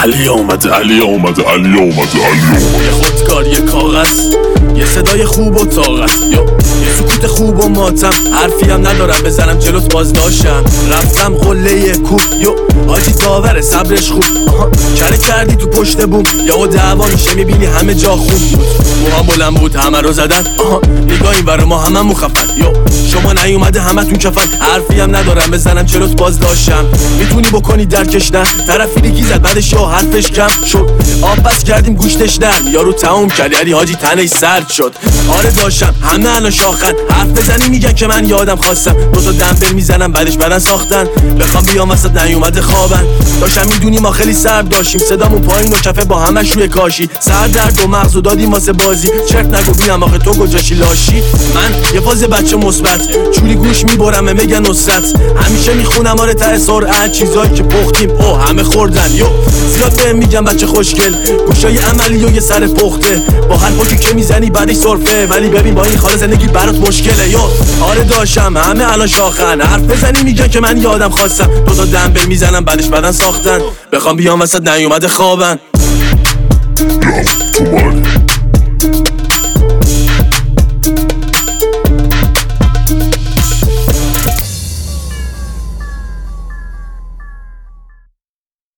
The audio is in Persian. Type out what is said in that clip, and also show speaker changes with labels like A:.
A: علی آمده علی آمده علی آمده یه خودکار یه کاغذ یه صدای خوب و طاقت یه سکوت خوب و ماتم حرفی هم ندارم بزنم جلوت باز داشتم رفتم قله کوب آجی داوره صبرش خوب کره کردی تو پشت بوم یا دعوا میشه میبینی همه جا خون بود موهام بلند بود همه رو زدن نگاه این برا ما همه مخفن شما نیومده همه تون کفن حرفی هم ندارم بزنم جلوت باز داشتم میتونی بکنی درکش نه طرفی دیگی زد بعدش یا حرفش کم شد آب بس کردیم گوشتش نرم یارو تموم کرد یعنی حاجی تنش سرد شد آره داشتم همه الان شاخن حرف بزنی میگن که من یادم خواستم دوتا دنبل میزنم بعدش بدن ساختن بخوام بیام وسط نیومده خوابن داشتم میدونی ما خیلی سرد داشتیم صدامون پایین و کفه با همش روی کاشی سر درد و مغز و دادیم واسه بازی چرت نگو بینم آخه تو کجاشی لاشی من یه فاز بچه مثبت چوری گوش میبرم میگن نصرت همیشه میخونم آره ته سرعت چیزایی که پختیم همه خوردن زیاد بهم میگم بچه خوشگل گوشای عملی و یه سر پخته با هر پاکی که میزنی بعدش سرفه ولی ببین با این خاله زندگی برات مشکله آره داشتم همه الان شاخن حرف بزنی میگن که من یادم خواستم دوتا دنبل میزنم بعدش بدن ساختن بخوام بیام وسط نیومده خوابن